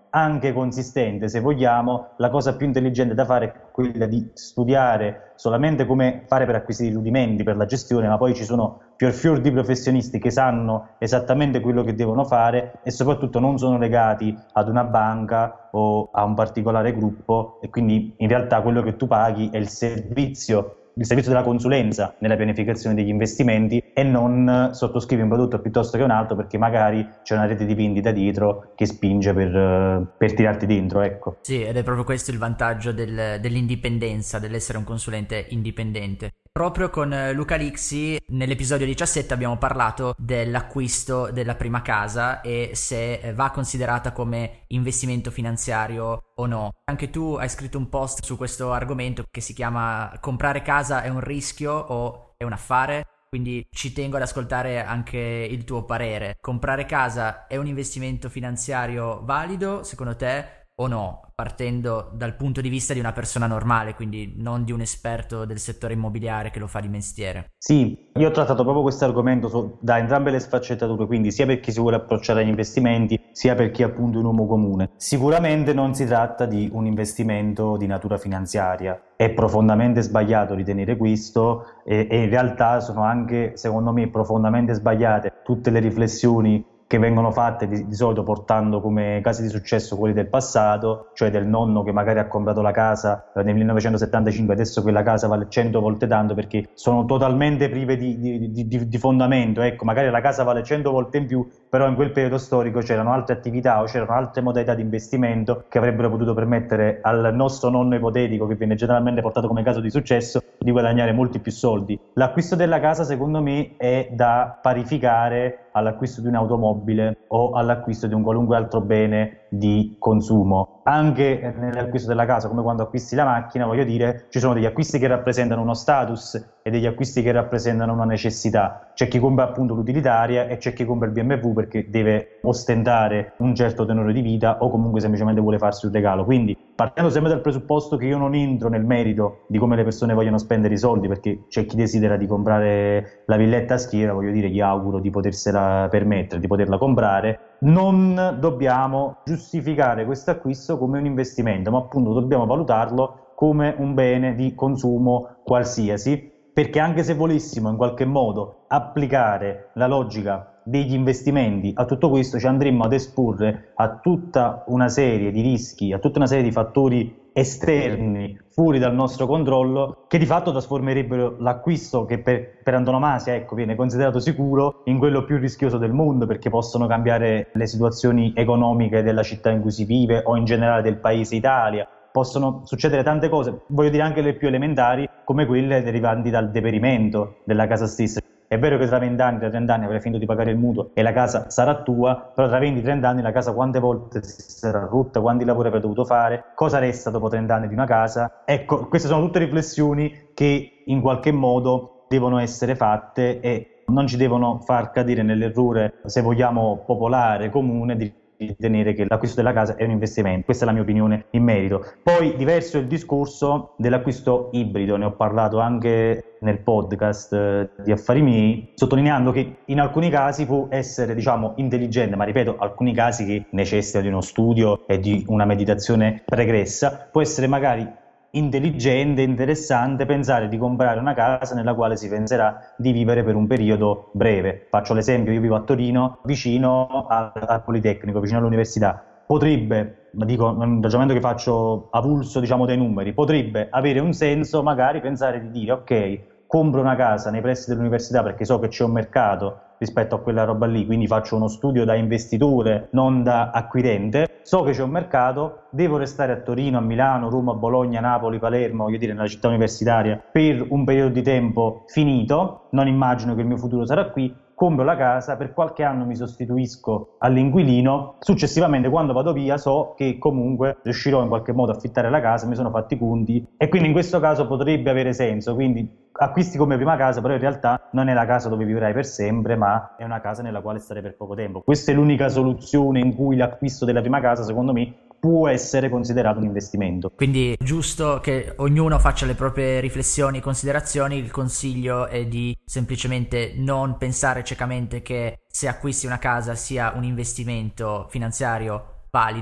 anche consistente, se vogliamo, la cosa più intelligente da fare è quella di studiare solamente come fare per acquisire i rudimenti per la gestione, ma poi ci sono fior di professionisti che sanno esattamente quello che devono fare e soprattutto non sono legati ad una banca o a un particolare gruppo, e quindi in realtà quello che tu paghi è il servizio della consulenza nella pianificazione degli investimenti, e non sottoscrivi un prodotto piuttosto che un altro perché magari c'è una rete di vendita dietro che spinge per tirarti dentro, ecco. Sì, ed è proprio questo il vantaggio dell'indipendenza, dell'essere un consulente indipendente. Proprio con Luca Lixi nell'episodio 17 abbiamo parlato dell'acquisto della prima casa e se va considerata come investimento finanziario o no. Anche tu hai scritto un post su questo argomento che si chiama "Comprare casa è un rischio o è un affare?", quindi ci tengo ad ascoltare anche il tuo parere. Comprare casa è un investimento finanziario valido secondo te o no, partendo dal punto di vista di una persona normale, quindi non di un esperto del settore immobiliare che lo fa di mestiere? Sì, io ho trattato proprio questo argomento da entrambe le sfaccettature, quindi sia per chi si vuole approcciare agli investimenti, sia per chi è appunto un uomo comune. Sicuramente non si tratta di un investimento di natura finanziaria, è profondamente sbagliato ritenere questo e in realtà sono anche, secondo me, profondamente sbagliate tutte le riflessioni che vengono fatte di solito portando come casi di successo quelli del passato, cioè del nonno che magari ha comprato la casa nel 1975, adesso quella casa vale 100 volte tanto, perché sono totalmente prive di fondamento. Ecco, magari la casa vale 100 volte in più, però in quel periodo storico c'erano altre attività o c'erano altre modalità di investimento che avrebbero potuto permettere al nostro nonno ipotetico, che viene generalmente portato come caso di successo, di guadagnare molti più soldi. L'acquisto della casa, secondo me, è da parificare all'acquisto di un'automobile o all'acquisto di un qualunque altro bene di consumo. Anche nell'acquisto della casa, come quando acquisti la macchina, voglio dire, ci sono degli acquisti che rappresentano uno status e degli acquisti che rappresentano una necessità. C'è chi compra appunto l'utilitaria e c'è chi compra il BMW perché deve ostentare un certo tenore di vita o comunque semplicemente vuole farsi un regalo. Quindi, partendo sempre dal presupposto che io non entro nel merito di come le persone vogliono spendere i soldi, perché c'è chi desidera di comprare la villetta a Schiera, voglio dire, gli auguro di potersela permettere, di poterla comprare, non dobbiamo giustificare questo acquisto come un investimento, ma appunto dobbiamo valutarlo come un bene di consumo qualsiasi, perché anche se volessimo in qualche modo applicare la logica degli investimenti a tutto questo, ci andremmo ad esporre a tutta una serie di rischi, a tutta una serie di fattori esterni fuori dal nostro controllo, che di fatto trasformerebbero l'acquisto, che per antonomasia, ecco, viene considerato sicuro, in quello più rischioso del mondo, perché possono cambiare le situazioni economiche della città in cui si vive o in generale del paese Italia. Possono succedere tante cose, voglio dire anche le più elementari, come quelle derivanti dal deperimento della casa stessa. È vero che tra 20 anni, tra 30 anni avrai finito di pagare il mutuo e la casa sarà tua, però tra 20-30 anni la casa quante volte si sarà rotta, quanti lavori avrai dovuto fare, cosa resta dopo 30 anni di una casa? Ecco, queste sono tutte riflessioni che in qualche modo devono essere fatte e non ci devono far cadere nell'errore, se vogliamo, popolare, comune, di ritenere che l'acquisto della casa è un investimento. Questa è la mia opinione in merito. Poi diverso è il discorso dell'acquisto ibrido, ne ho parlato anche nel podcast di Affari Miei, sottolineando che in alcuni casi può essere, diciamo, intelligente, ma ripeto, alcuni casi che necessitano di uno studio e di una meditazione pregressa, può essere magari intelligente, interessante pensare di comprare una casa nella quale si penserà di vivere per un periodo breve. Faccio l'esempio, io vivo a Torino, vicino al Politecnico, vicino all'università. Potrebbe, ma dico, un ragionamento che faccio avulso, diciamo, dai numeri, potrebbe avere un senso magari pensare di dire ok, compro una casa nei pressi dell'università perché so che c'è un mercato rispetto a quella roba lì, quindi faccio uno studio da investitore, non da acquirente, so che c'è un mercato, devo restare a Torino, a Milano, Roma, Bologna, Napoli, Palermo, voglio dire nella città universitaria, per un periodo di tempo finito, non immagino che il mio futuro sarà qui, compro la casa, per qualche anno mi sostituisco all'inquilino, successivamente quando vado via so che comunque riuscirò in qualche modo a affittare la casa, mi sono fatti i conti e quindi in questo caso potrebbe avere senso, quindi acquisti come prima casa, però in realtà non è la casa dove vivrai per sempre, ma è una casa nella quale stare per poco tempo. Questa è l'unica soluzione in cui l'acquisto della prima casa, secondo me, può essere considerato un investimento. Quindi è giusto che ognuno faccia le proprie riflessioni e considerazioni. Il consiglio è di semplicemente non pensare ciecamente che se acquisti una casa sia un investimento finanziario valido,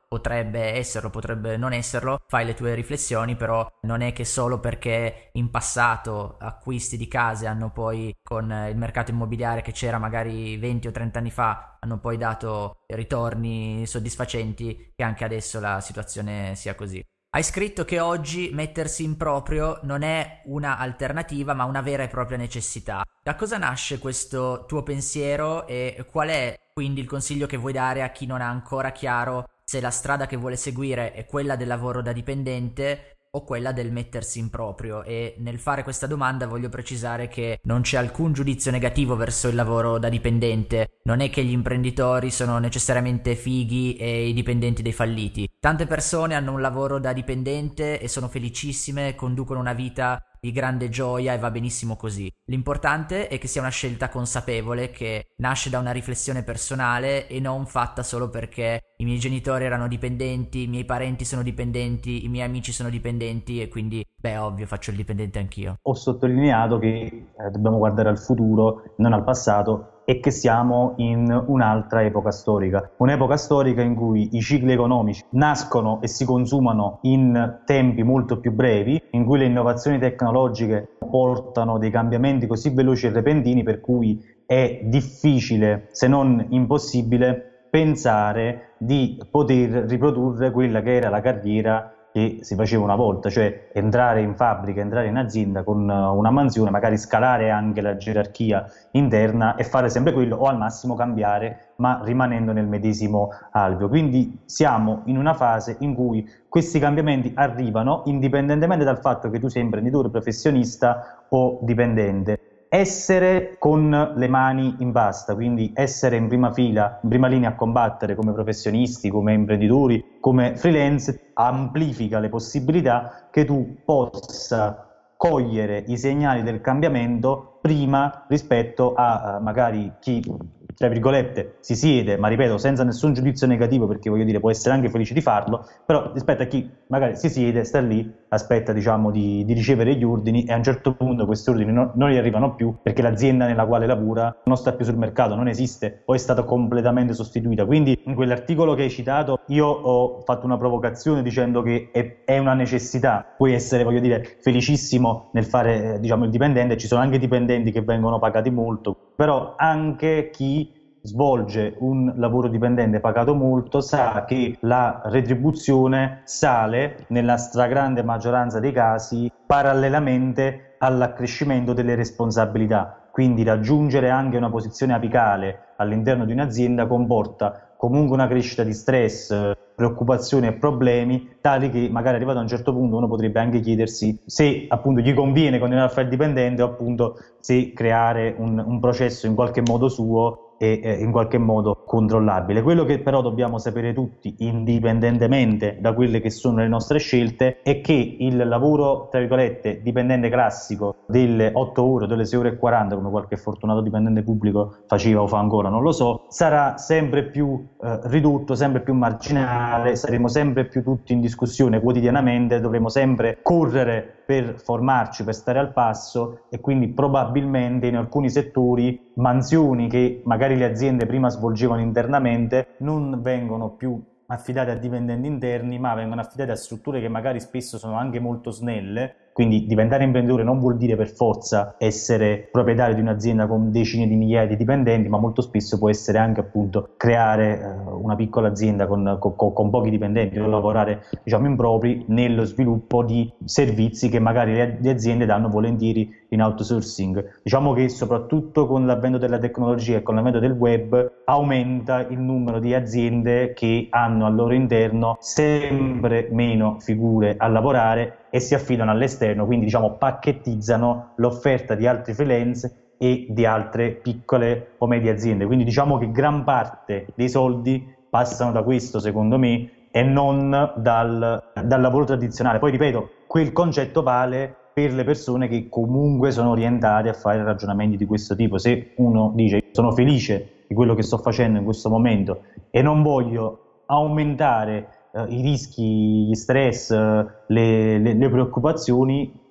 potrebbe esserlo, potrebbe non esserlo, fai le tue riflessioni, però non è che solo perché in passato acquisti di case hanno poi, con il mercato immobiliare che c'era magari 20 o 30 anni fa, hanno poi dato ritorni soddisfacenti, che anche adesso la situazione sia così. Hai scritto che oggi mettersi in proprio non è una alternativa ma una vera e propria necessità. Da cosa nasce questo tuo pensiero e qual è quindi il consiglio che vuoi dare a chi non ha ancora chiaro se la strada che vuole seguire è quella del lavoro da dipendente o quella del mettersi in proprio? E nel fare questa domanda voglio precisare che non c'è alcun giudizio negativo verso il lavoro da dipendente, non è che gli imprenditori sono necessariamente fighi e i dipendenti dei falliti. Tante persone hanno un lavoro da dipendente e sono felicissime, conducono una vita di grande gioia e va benissimo così. L'importante è che sia una scelta consapevole che nasce da una riflessione personale e non fatta solo perché i miei genitori erano dipendenti, i miei parenti sono dipendenti, i miei amici sono dipendenti e quindi, ovvio, faccio il dipendente anch'io. Ho sottolineato che dobbiamo guardare al futuro, non al passato, e che siamo in un'altra epoca storica. Un'epoca storica in cui i cicli economici nascono e si consumano in tempi molto più brevi, in cui le innovazioni tecnologiche portano dei cambiamenti così veloci e repentini per cui è difficile, se non impossibile, pensare di poter riprodurre quella che era la carriera che si faceva una volta, cioè entrare in fabbrica, entrare in azienda con una mansione, magari scalare anche la gerarchia interna e fare sempre quello o al massimo cambiare, ma rimanendo nel medesimo alveo. Quindi siamo in una fase in cui questi cambiamenti arrivano indipendentemente dal fatto che tu sia imprenditore, professionista o dipendente. Essere con le mani in pasta, quindi essere in prima fila, in prima linea a combattere come professionisti, come imprenditori, come freelance, amplifica le possibilità che tu possa cogliere i segnali del cambiamento prima rispetto a magari chi, tra virgolette, si siede, ma ripeto, senza nessun giudizio negativo, perché voglio dire, può essere anche felice di farlo, però rispetto a chi magari si siede, sta lì, aspetta di ricevere gli ordini e a un certo punto questi ordini non gli arrivano più perché l'azienda nella quale lavora non sta più sul mercato, non esiste o è stata completamente sostituita. Quindi in quell'articolo che hai citato io ho fatto una provocazione dicendo che è una necessità. Puoi essere, voglio dire, felicissimo nel fare il dipendente, ci sono anche dipendenti che vengono pagati molto, però anche chi svolge un lavoro dipendente pagato molto sa che la retribuzione sale nella stragrande maggioranza dei casi parallelamente all'accrescimento delle responsabilità, quindi raggiungere anche una posizione apicale all'interno di un'azienda comporta comunque una crescita di stress, preoccupazioni e problemi tali che magari arrivato a un certo punto uno potrebbe anche chiedersi se appunto gli conviene continuare a fare il dipendente o appunto se creare un processo in qualche modo suo e in qualche modo controllabile. Quello che però dobbiamo sapere tutti, indipendentemente da quelle che sono le nostre scelte, è che il lavoro, tra virgolette, dipendente classico delle 8 ore, delle 6 ore e 40, come qualche fortunato dipendente pubblico faceva o fa ancora, non lo so, sarà sempre più ridotto, sempre più marginale, saremo sempre più tutti in discussione quotidianamente, dovremo sempre correre per formarci, per stare al passo e quindi probabilmente in alcuni settori mansioni che magari le aziende prima svolgevano internamente non vengono più affidate a dipendenti interni, ma vengono affidate a strutture che magari spesso sono anche molto snelle. Quindi diventare imprenditore non vuol dire per forza essere proprietario di un'azienda con decine di migliaia di dipendenti, ma molto spesso può essere anche appunto creare una piccola azienda con pochi dipendenti o lavorare in propri nello sviluppo di servizi che magari le aziende danno volentieri in outsourcing. Diciamo che soprattutto con l'avvento della tecnologia e con l'avvento del web aumenta il numero di aziende che hanno al loro interno sempre meno figure a lavorare e si affidano all'esterno, quindi pacchettizzano l'offerta di altri freelance e di altre piccole o medie aziende. Quindi diciamo che gran parte dei soldi passano da questo, secondo me, e non dal lavoro tradizionale. Poi ripeto, quel concetto vale per le persone che comunque sono orientate a fare ragionamenti di questo tipo. Se uno dice sono felice di quello che sto facendo in questo momento e non voglio aumentare i rischi, gli stress, le preoccupazioni,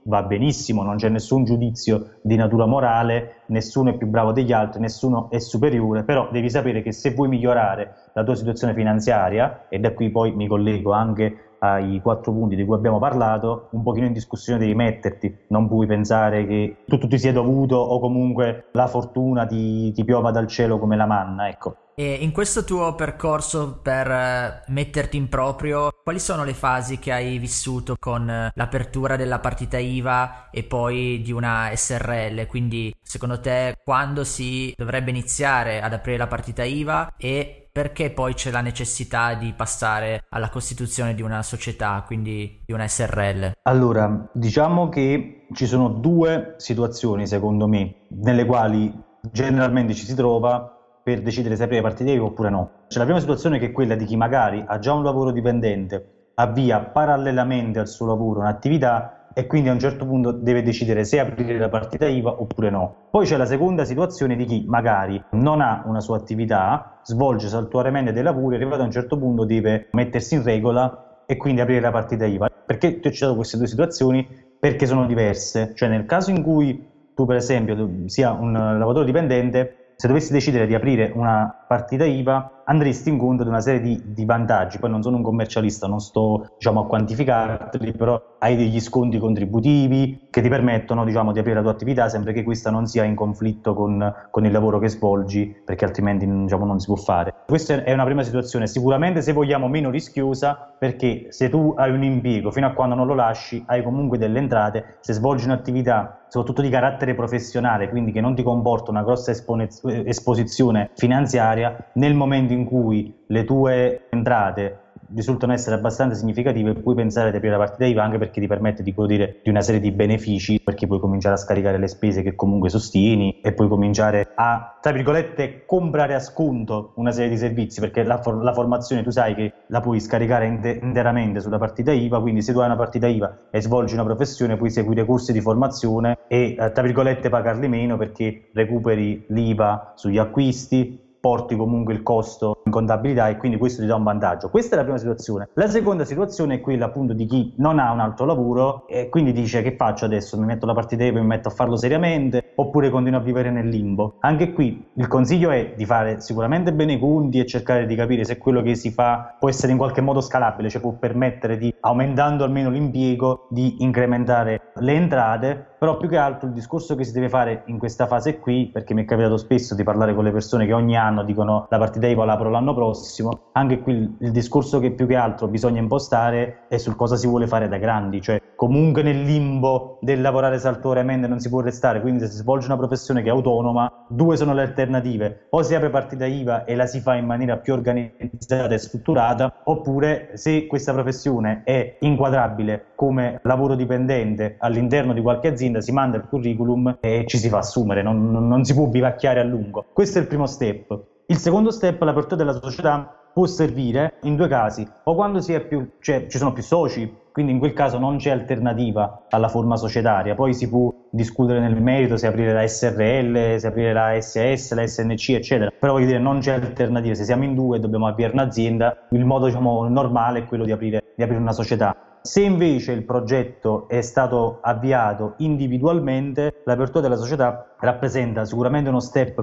va benissimo, non c'è nessun giudizio di natura morale, nessuno è più bravo degli altri, nessuno è superiore, però devi sapere che se vuoi migliorare la tua situazione finanziaria, e da qui poi mi collego anche ai 4 punti di cui abbiamo parlato, un pochino in discussione devi metterti, non puoi pensare che tutto ti sia dovuto o comunque la fortuna ti piova dal cielo come la manna, ecco. E in questo tuo percorso per metterti in proprio, quali sono le fasi che hai vissuto con l'apertura della partita IVA e poi di una SRL? Quindi secondo te quando si dovrebbe iniziare ad aprire la partita IVA e perché poi c'è la necessità di passare alla costituzione di una società, quindi di una SRL? Allora, diciamo che ci sono 2 situazioni secondo me nelle quali generalmente ci si trova per decidere se aprire partita IVA oppure no. C'è la prima situazione che è quella di chi magari ha già un lavoro dipendente, avvia parallelamente al suo lavoro un'attività e quindi a un certo punto deve decidere se aprire la partita IVA oppure no. Poi c'è la seconda situazione di chi magari non ha una sua attività, svolge saltuariamente dei lavori e arrivato a un certo punto deve mettersi in regola e quindi aprire la partita IVA. Perché ti ho citato queste 2 situazioni? Perché sono diverse. Cioè nel caso in cui tu per esempio sia un lavoratore dipendente, se dovessi decidere di aprire una partita IVA andresti incontro ad una serie di vantaggi. Poi non sono un commercialista, non sto a quantificarli, però hai degli sconti contributivi che ti permettono di aprire la tua attività sempre che questa non sia in conflitto con il lavoro che svolgi, perché altrimenti non si può fare. Questa è una prima situazione, sicuramente se vogliamo meno rischiosa, perché se tu hai un impiego fino a quando non lo lasci hai comunque delle entrate. Se svolgi un'attività soprattutto di carattere professionale, quindi che non ti comporta una grossa esposizione finanziaria, nel momento in cui le tue entrate risultano essere abbastanza significative puoi pensare di aprire la partita IVA, anche perché ti permette di godere di una serie di benefici, perché puoi cominciare a scaricare le spese che comunque sostieni e puoi cominciare a, tra virgolette, comprare a sconto una serie di servizi, perché la formazione tu sai che la puoi scaricare interamente sulla partita IVA, quindi se tu hai una partita IVA e svolgi una professione puoi seguire corsi di formazione e tra virgolette pagarli meno, perché recuperi l'IVA sugli acquisti, porti comunque il costo in contabilità e quindi questo ti dà un vantaggio. Questa è la prima situazione. La seconda situazione è quella appunto di chi non ha un altro lavoro e quindi dice: che faccio adesso? Mi metto la partita IVA e mi metto a farlo seriamente oppure continuo a vivere nel limbo? Anche qui il consiglio è di fare sicuramente bene i conti e cercare di capire se quello che si fa può essere in qualche modo scalabile, cioè può permettere di, aumentando almeno l'impiego, di incrementare le entrate. Però più che altro il discorso che si deve fare in questa fase qui, perché mi è capitato spesso di parlare con le persone che ogni anno dicono la partita IVA la apro l'anno prossimo, anche qui il discorso che più che altro bisogna impostare è sul cosa si vuole fare da grandi, cioè comunque nel limbo del lavorare saltuariamente non si può restare, quindi se si svolge una professione che è autonoma, 2 sono le alternative: o si apre partita IVA e la si fa in maniera più organizzata e strutturata, oppure se questa professione è inquadrabile come lavoro dipendente all'interno di qualche azienda si manda il curriculum e ci si fa assumere, non si può vivacchiare a lungo. Questo è il primo step. Il secondo step, l'apertura della società, può servire in 2 casi: o quando ci sono più soci, quindi in quel caso non c'è alternativa alla forma societaria, poi si può discutere nel merito se aprire la SRL, se aprire la SS, la SNC eccetera, però voglio dire non c'è alternativa. Se siamo in 2 e dobbiamo avviare un'azienda, il modo normale è quello di aprire una società. Se invece il progetto è stato avviato individualmente, l'apertura della società rappresenta sicuramente uno step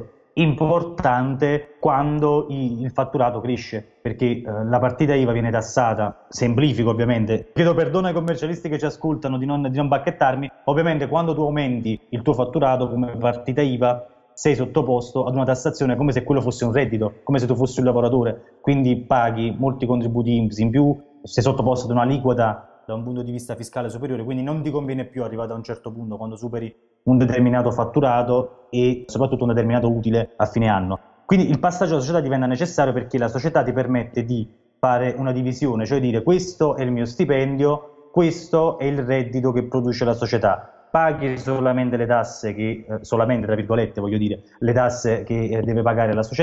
importante quando il fatturato cresce, perché la partita IVA viene tassata, semplifico ovviamente, chiedo perdono ai commercialisti che ci ascoltano di non bacchettarmi, ovviamente quando tu aumenti il tuo fatturato come partita IVA sei sottoposto ad una tassazione come se quello fosse un reddito, come se tu fossi un lavoratore, quindi paghi molti contributi INPS in più, sei sottoposto ad un'aliquota da un punto di vista fiscale superiore, quindi non ti conviene più arrivato a un certo punto quando superi un determinato fatturato e soprattutto un determinato utile a fine anno. Quindi il passaggio alla società diventa necessario perché la società ti permette di fare una divisione, cioè dire: questo è il mio stipendio, questo è il reddito che produce la società. Paghi solamente le tasse che, solamente tra virgolette voglio dire, le tasse che deve pagare la società,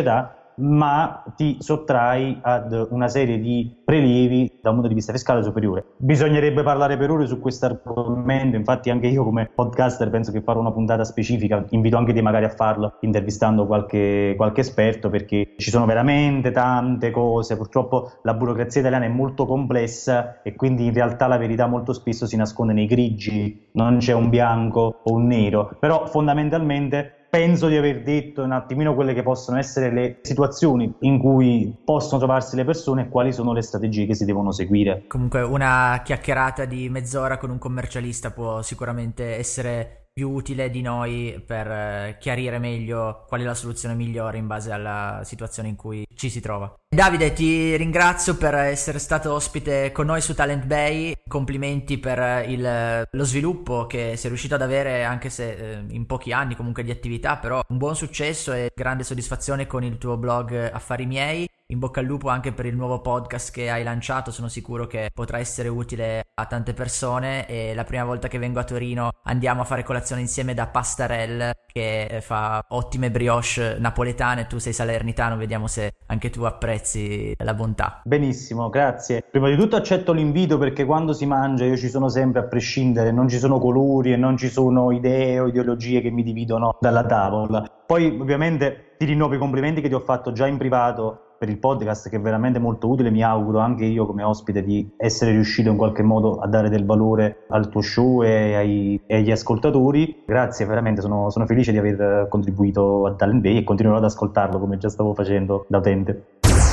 ma ti sottrai ad una serie di prelievi da un punto di vista fiscale superiore. Bisognerebbe parlare per ore su questo argomento, infatti anche io come podcaster penso che farò una puntata specifica, invito anche te magari a farlo intervistando qualche esperto, perché ci sono veramente tante cose, purtroppo la burocrazia italiana è molto complessa e quindi in realtà la verità molto spesso si nasconde nei grigi, non c'è un bianco o un nero, però fondamentalmente penso di aver detto un attimino quelle che possono essere le situazioni in cui possono trovarsi le persone e quali sono le strategie che si devono seguire. Comunque una chiacchierata di mezz'ora con un commercialista può sicuramente essere più utile di noi per chiarire meglio qual è la soluzione migliore in base alla situazione in cui ci si trova. Davide, ti ringrazio per essere stato ospite con noi su Talent Bay, complimenti per lo sviluppo che sei riuscito ad avere, anche se in pochi anni comunque di attività, però un buon successo e grande soddisfazione con il tuo blog Affari Miei. In bocca al lupo anche per il nuovo podcast che hai lanciato, sono sicuro che potrà essere utile a tante persone, e la prima volta che vengo a Torino andiamo a fare colazione insieme da Pastarell, che fa ottime brioche napoletane. Tu sei salernitano, vediamo se anche tu apprezzi la bontà. Benissimo, grazie. Prima di tutto accetto l'invito, perché quando si mangia io ci sono sempre a prescindere, non ci sono colori e non ci sono idee o ideologie che mi dividono dalla tavola. Poi ovviamente ti rinnovo i complimenti che ti ho fatto già in privato per il podcast, che è veramente molto utile. Mi auguro anche io come ospite di essere riuscito in qualche modo a dare del valore al tuo show e agli ascoltatori. Grazie, veramente sono felice di aver contribuito a Talent Bay e continuerò ad ascoltarlo come già stavo facendo da utente.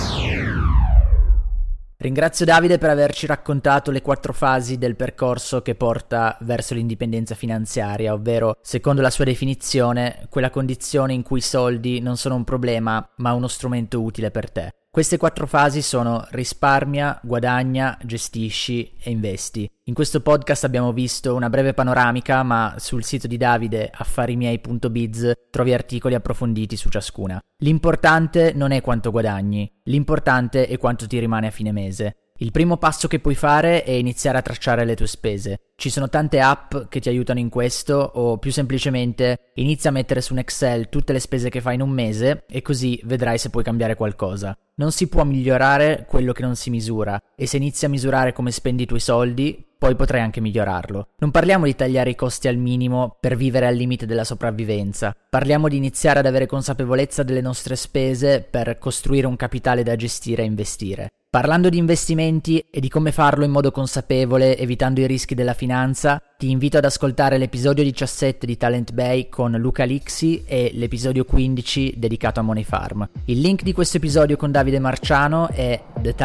Ringrazio Davide per averci raccontato le 4 fasi del percorso che porta verso l'indipendenza finanziaria, ovvero, secondo la sua definizione, quella condizione in cui i soldi non sono un problema, ma uno strumento utile per te. Queste 4 fasi sono risparmia, guadagna, gestisci e investi. In questo podcast abbiamo visto una breve panoramica, ma sul sito di Davide, affarimiei.biz, trovi articoli approfonditi su ciascuna. L'importante non è quanto guadagni, l'importante è quanto ti rimane a fine mese. Il primo passo che puoi fare è iniziare a tracciare le tue spese. Ci sono tante app che ti aiutano in questo, o più semplicemente inizia a mettere su un Excel tutte le spese che fai in un mese e così vedrai se puoi cambiare qualcosa. Non si può migliorare quello che non si misura, e se inizi a misurare come spendi i tuoi soldi, poi potrai anche migliorarlo. Non parliamo di tagliare i costi al minimo per vivere al limite della sopravvivenza. Parliamo di iniziare ad avere consapevolezza delle nostre spese per costruire un capitale da gestire e investire. Parlando di investimenti e di come farlo in modo consapevole, evitando i rischi della finanza, ti invito ad ascoltare l'episodio 17 di Talent Bay con Luca Lixi e l'episodio 15 dedicato a Money Farm. Il link di questo episodio con Davide Marciano è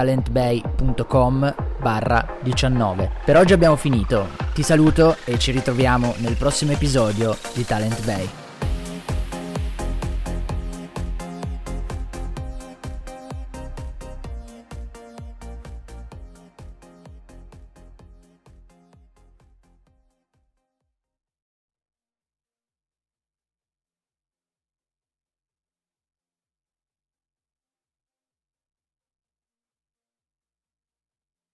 thetalentbay.com/19. Per oggi abbiamo finito. Ti saluto e ci ritroviamo nel prossimo episodio di Talent Bay.